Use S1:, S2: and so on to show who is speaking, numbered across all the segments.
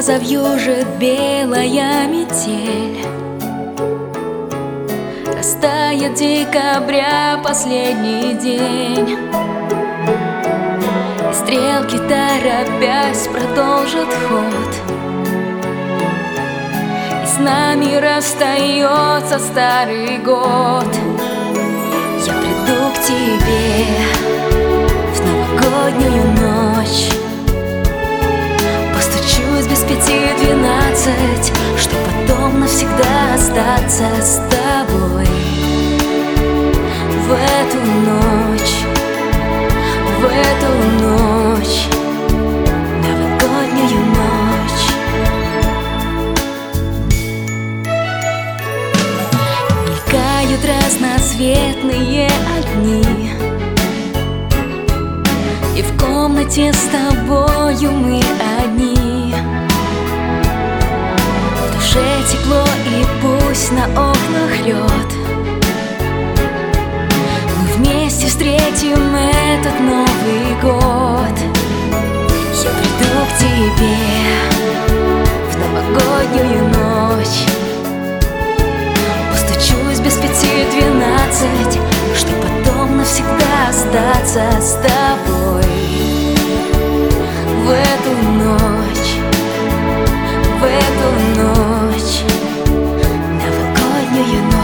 S1: Когда завьюжит белая метель, растает декабря последний день, и стрелки, торопясь, продолжат ход, и с нами расстается старый год. Я приду к тебе в новогоднюю ночь, постучусь без 5:12, чтоб потом навсегда остаться с тобой. В эту ночь, в эту ночь, новогоднюю ночь. Мелькают разноцветные огни, и в комнате с тобою мы одни. В душе тепло и пусть на окнах лед, мы вместе встретим этот Новый год. Я приду к тебе в новогоднюю ночь, постучусь без 5:12, чтоб потом навсегда остаться с тобой. В эту ночь, в эту ночь, новогоднюю ночь.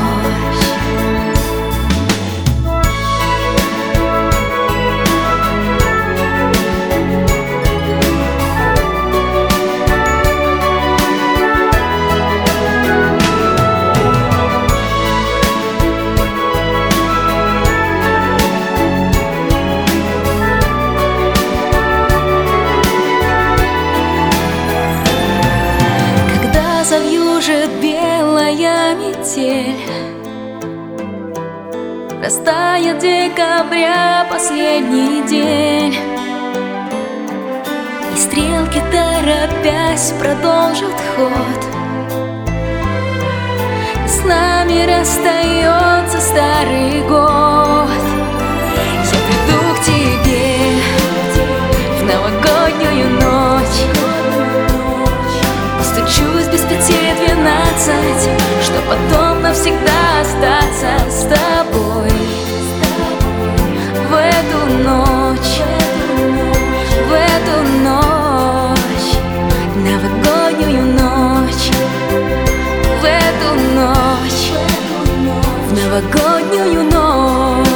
S1: Завьюжит белая метель, растает декабря последний день, и стрелки, торопясь, продолжат ход, и с нами расстается старый год. Я приду к тебе в новогоднюю ночь, постучусь без 5:12, чтоб потом навсегда остаться с тобой. В эту ночь, в эту ночь, новогоднюю ночь, в эту ночь, в новогоднюю ночь.